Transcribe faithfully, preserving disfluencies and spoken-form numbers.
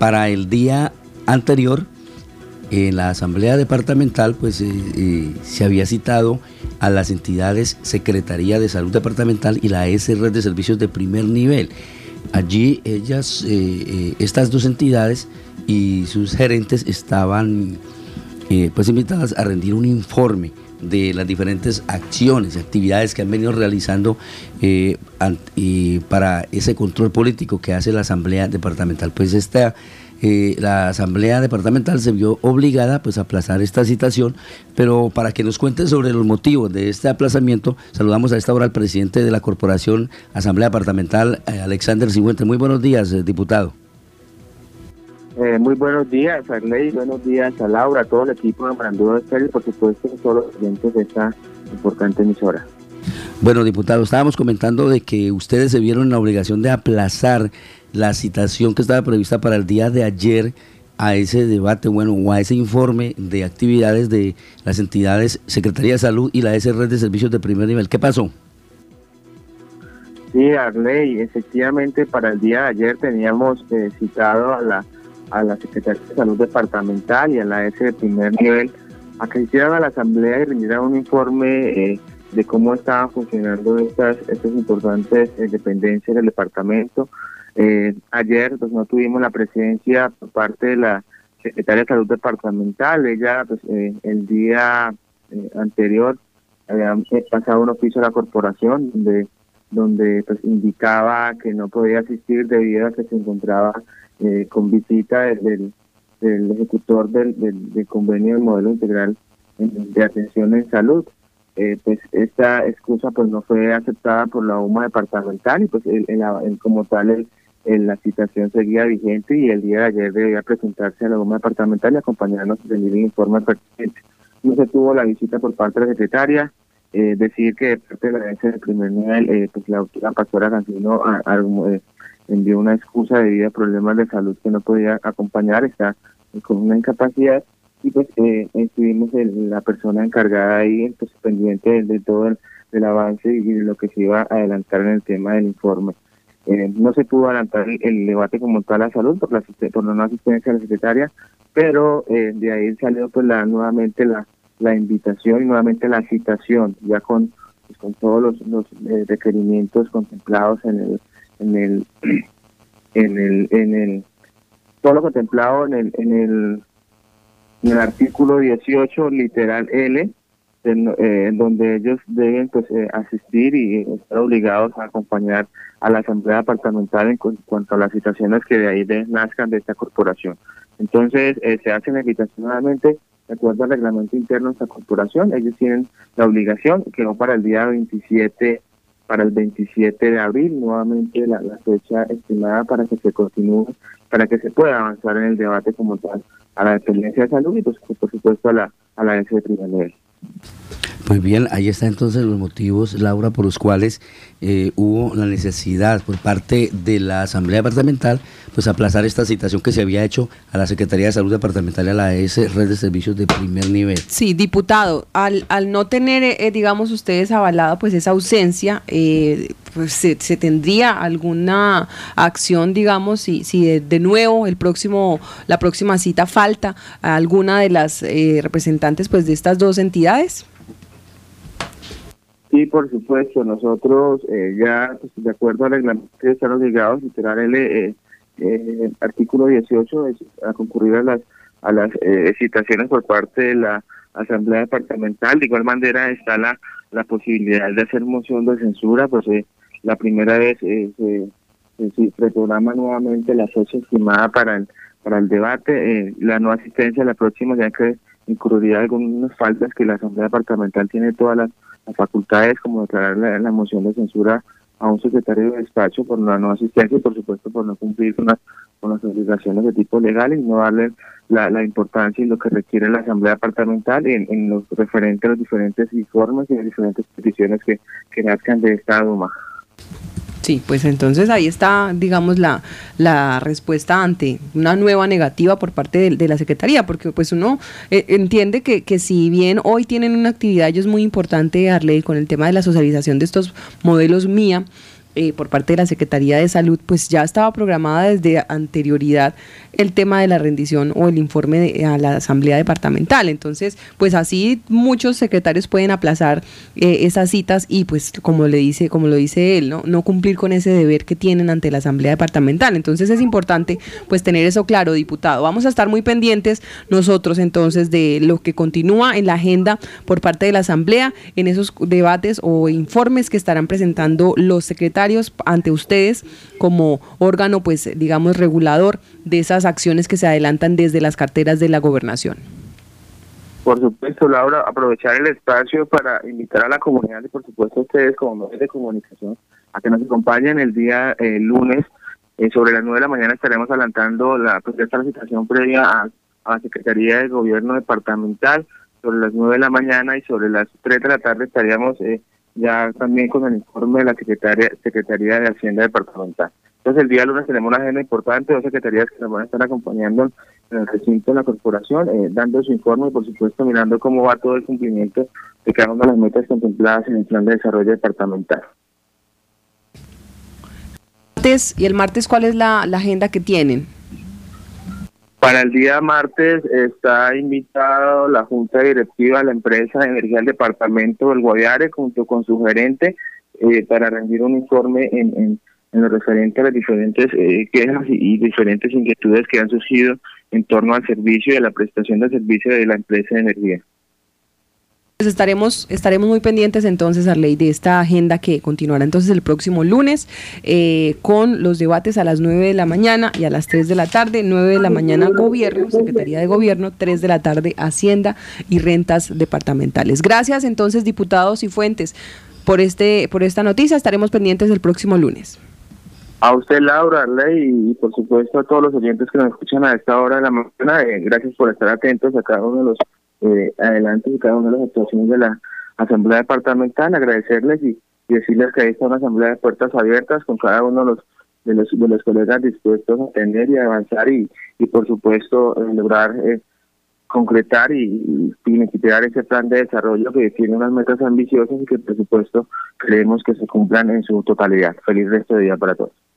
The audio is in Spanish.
para el día anterior, en la Asamblea Departamental, pues eh, eh, se había citado a las entidades Secretaría de Salud Departamental y la A S Red de Servicios de Primer Nivel. Allí ellas, eh, eh, estas dos entidades y sus gerentes estaban eh, pues invitadas a rendir un informe de las diferentes acciones, actividades que han venido realizando eh, y para ese control político que hace la Asamblea Departamental. Pues esta, eh, la Asamblea Departamental se vio obligada pues a aplazar esta citación, pero para que nos cuenten sobre los motivos de este aplazamiento, saludamos a esta hora al presidente de la Corporación Asamblea Departamental, eh, Alexander Sigüenza. Muy buenos días, eh, diputado. Eh, muy buenos días, Arley, buenos días a Laura, a todo el equipo de Marandúa Estéreo y por supuesto a todos los clientes de esta importante emisora. Bueno, diputado, estábamos comentando de que ustedes se vieron en la obligación de aplazar la citación que estaba prevista para el día de ayer a ese debate, bueno, o a ese informe de actividades de las entidades Secretaría de Salud y la A S Red de Servicios de Primer Nivel. ¿Qué pasó? Sí, Arley, efectivamente para el día de ayer teníamos eh, citado a la a la Secretaría de Salud Departamental y a la A S de Primer Nivel a que hicieran a la Asamblea y rindieran un informe eh, de cómo estaban funcionando estas, estas importantes eh, dependencias del departamento. Eh, ayer pues no tuvimos la presencia por parte de la Secretaria de Salud Departamental. Ella pues eh, el día eh, anterior había pasado un oficio a la corporación donde, donde pues indicaba que no podía asistir debido a que se encontraba Eh, con visita del, del ejecutor del, del, del convenio del modelo integral de atención en salud. Eh, pues esta excusa pues no fue aceptada por la U M A departamental y pues el, el, el, como tal el, el, la citación seguía vigente y el día de ayer debía presentarse a la U M A departamental y acompañarnos en el informe pertinente. No se tuvo la visita por parte de la secretaria, eh, decir que de parte de la A S de Primer Nivel, eh, pues la doctora Pastora Cancino a, a, eh, envió una excusa debido a problemas de salud que no podía acompañar, está con una incapacidad y pues eh, estuvimos el, la persona encargada ahí pues pendiente de, de todo el del avance y de lo que se iba a adelantar en el tema del informe. Eh, no se pudo adelantar el, el debate como tal a salud por la, por la no asistencia de la secretaria, pero eh, de ahí salió pues la nuevamente la, la invitación y nuevamente la citación ya con, pues, con todos los, los eh, requerimientos contemplados en el en el en el en el todo lo contemplado en el en el en el artículo dieciocho literal L en, eh, en donde ellos deben pues eh, asistir y estar obligados a acompañar a la Asamblea Departamental en, cu en cuanto a las situaciones que de ahí de, nazcan de esta corporación. Entonces eh, se hace la invitación nuevamente de acuerdo al reglamento interno de esta corporación. Ellos tienen la obligación que no para el día veintisiete para el veintisiete de abril, nuevamente la, la fecha estimada para que se continúe, para que se pueda avanzar en el debate como tal a la dependencia de salud y pues, por supuesto a la a la A S de Primer Nivel. Muy bien, ahí están entonces los motivos, Laura, por los cuales eh, hubo la necesidad por parte de la Asamblea Departamental pues aplazar esta citación que se había hecho a la Secretaría de Salud Departamental y a la A S Red de Servicios de Primer Nivel. Sí, diputado, al, al no tener, eh, digamos, ustedes avalado pues esa ausencia, eh, pues se, se tendría alguna acción, digamos, si, si de, de nuevo el próximo, la próxima cita falta a alguna de las eh, representantes pues de estas dos entidades. Sí, por supuesto, nosotros eh, ya pues, de acuerdo al reglamento están obligados a literar el eh, eh, artículo dieciocho es, a concurrir a las a las eh, citaciones por parte de la Asamblea Departamental. De igual manera está la la posibilidad de hacer moción de censura, pues eh, la primera vez eh, se, se, se reprograma nuevamente la fecha estimada para el para el debate, eh, la no asistencia a la próxima ya que incurriría algunas faltas que la Asamblea Departamental tiene todas las las facultades como declarar la, la moción de censura a un secretario de despacho por la no asistencia y por supuesto por no cumplir con las, con las obligaciones de tipo legal y no darle la, la importancia y lo que requiere la Asamblea Departamental en, en los referentes a los diferentes informes y las diferentes peticiones que, que nazcan de esta Duma. Sí, pues entonces ahí está, digamos, la, la respuesta ante una nueva negativa por parte de, de la Secretaría, porque pues uno eh, entiende que, que si bien hoy tienen una actividad ellos muy importante, Arley, con el tema de la socialización de estos modelos M I A, eh, por parte de la Secretaría de Salud, pues ya estaba programada desde anterioridad el tema de la rendición o el informe de, a la Asamblea Departamental. Entonces, pues así muchos secretarios pueden aplazar eh, esas citas y pues como le dice, como lo dice él, ¿no? no cumplir con ese deber que tienen ante la Asamblea Departamental. Entonces es importante pues tener eso claro, diputado. Vamos a estar muy pendientes nosotros entonces de lo que continúa en la agenda por parte de la Asamblea, en esos debates o informes que estarán presentando los secretarios ante ustedes como órgano, pues digamos, regulador de esas acciones que se adelantan desde las carteras de la gobernación. Por supuesto, Laura, aprovechar el espacio para invitar a la comunidad y por supuesto a ustedes como medios de comunicación a que nos acompañen el día eh, lunes. Eh, sobre las nueve de la mañana estaremos adelantando la propuesta de citación previa a, a la Secretaría de Gobierno Departamental. Sobre las nueve de la mañana y sobre las tres de la tarde estaríamos eh, ya también con el informe de la Secretaría, Secretaría de Hacienda Departamental. Entonces el día lunes tenemos una agenda importante, dos secretarías que nos van a estar acompañando en el recinto de la corporación, eh, dando su informe y por supuesto mirando cómo va todo el cumplimiento de cada una de las metas contempladas en el Plan de Desarrollo Departamental. ¿Y el martes cuál es la, la agenda que tienen? Para el día martes está invitado la Junta Directiva de la empresa de energía del departamento del Guaviare junto con su gerente eh, para rendir un informe en, en, en lo referente a las diferentes eh, quejas y, y diferentes inquietudes que han surgido en torno al servicio y a la prestación de servicio de la empresa de energía. Pues estaremos, estaremos muy pendientes entonces, Arley, de esta agenda que continuará entonces el próximo lunes eh, con los debates a las nueve de la mañana y a las tres de la tarde. nueve de la mañana Gobierno, Secretaría de Gobierno, tres de la tarde Hacienda y Rentas Departamentales. Gracias entonces, diputados Cifuentes, por, este, por esta noticia. Estaremos pendientes el próximo lunes. A usted, Laura, Arley, y por supuesto a todos los oyentes que nos escuchan a esta hora de la mañana, eh, gracias por estar atentos a cada uno de los Eh, adelante y cada una de las actuaciones de la Asamblea Departamental, agradecerles y, y decirles que ahí está una asamblea de puertas abiertas con cada uno de los de los, de los colegas dispuestos a atender y a avanzar y, y por supuesto eh, lograr eh, concretar y, y finiquitar ese plan de desarrollo que tiene unas metas ambiciosas y que por supuesto creemos que se cumplan en su totalidad. Feliz resto de día para todos.